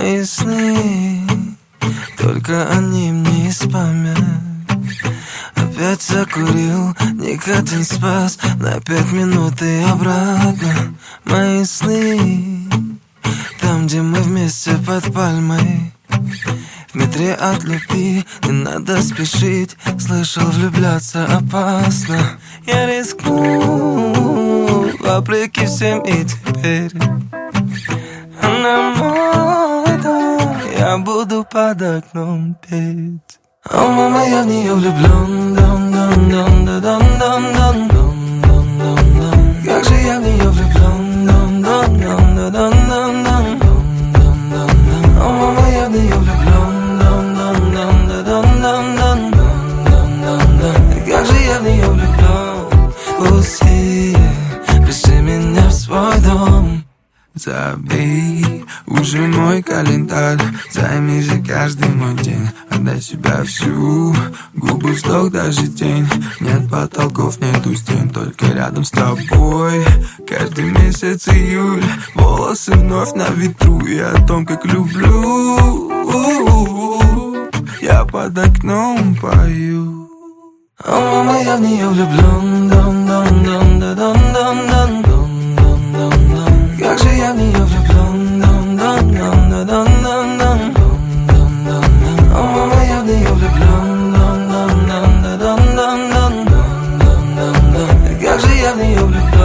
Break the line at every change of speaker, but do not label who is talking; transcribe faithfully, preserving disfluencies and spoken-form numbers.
Мои сны, только они мне из памяти. Опять закурил, никотин спас на пять минут и обратно. Мои сны, там, где мы вместе под пальмой. В метре от любви не надо спешить. Слышал, влюбляться опасно. Я рискну, вопреки всем, и теперь она мой дом. Я буду под окном петь. О, мама, я в нее влюблен. Дон, дон, дон, дон, дон, дон, дон, дон, дон, дон. Как же я в нее влюблен. Дон, дон, дон, дон, дон, дон, дон, дон, дон. О, мама, я в нее влюблен. Дон, дон, дон, дон, дон, дон, дон, дон, дон. Как же я в нее влюблен. Пусти, пришли меня в свой дом.
Забей уже мой календарь, займи же каждый мой день. Отдай себя всю, губы, вздох, даже тень. Нет потолков, нету стен, только рядом с тобой. Каждый месяц июль, волосы вновь на ветру. И о том, как люблю, я под окном пою.
О, мама, я в нее влюблен. Дон, дон, дон, дон, дон, дон, дон, дон, дон. Как же я в нее влюблен. Дон, дон, дон, дон, дон, дон, дон, дон. О, мама, я в нее влюблен. Дон, дон, дон, дон, дон, дон, дон, дон, дон. Как же я в нее влюблен.